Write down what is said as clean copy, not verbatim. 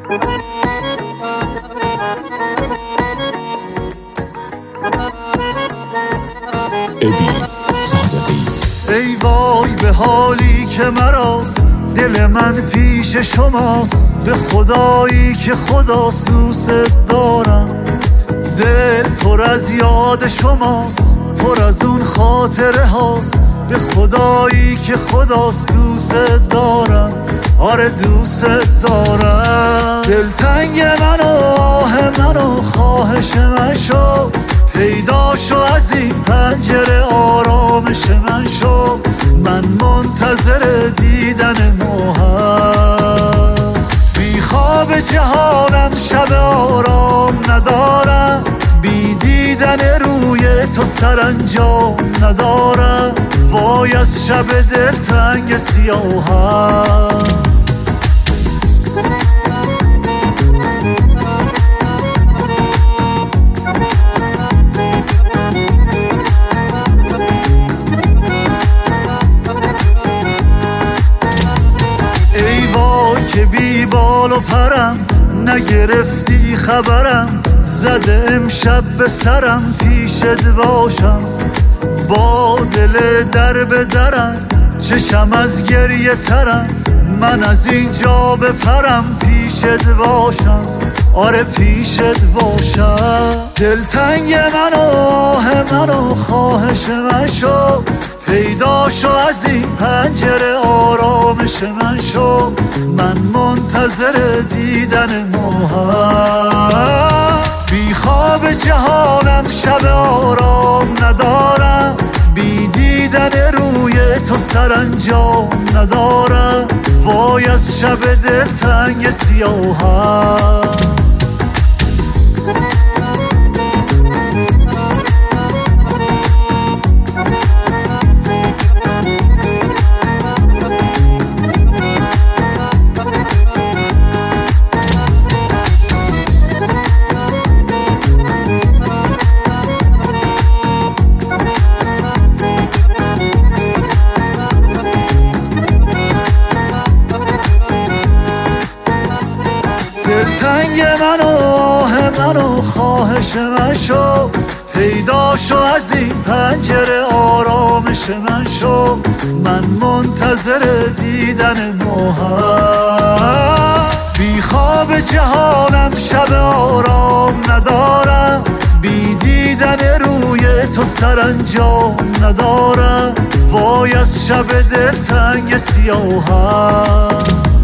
ای وای به حالی که مراست، دل من پیش شماست، به خدایی که خداست دوست دارم. دل پر از یاد شماست، پر از اون خاطره هاست، به خدایی که خداست دوست دارم. آره دوست دارم. دلتنگ من و آه من و خواهش من شو، پیدا شو از این پنجره آرامش من شو. من منتظر دیدن ماهم، بی خواب جهانم شب آرام ندارم، بی دیدن روی تو سرانجام ندارم. وای از شب دلتنگ سیاهم. که بی بال و پرم نگرفتی خبرم، زده امشب به سرم پیشت باشم. با دل در به درم چشم از گریه ترم، من از اینجا بپرم پیشت باشم. آره پیشت باشم. دلتنگ من و آه من و خواهش من شو، پیدا شو از این پنجره آرامش من شو. من منتظر دیدن ماهم، بی خواب جهانم شب آرام ندارم، بی دیدن روی تو سرانجام ندارم. وای از شب دلتنگ سیاهم. دلتنگ من و آه من و خواهش من شو، پیدا شو از این پنجره آرامش من شو. من منتظر دیدن ماهم، بی خواب جهانم شب آرام ندارم، بی دیدن روی تو سرانجام ندارم. وای از شب دلتنگ سیاهم.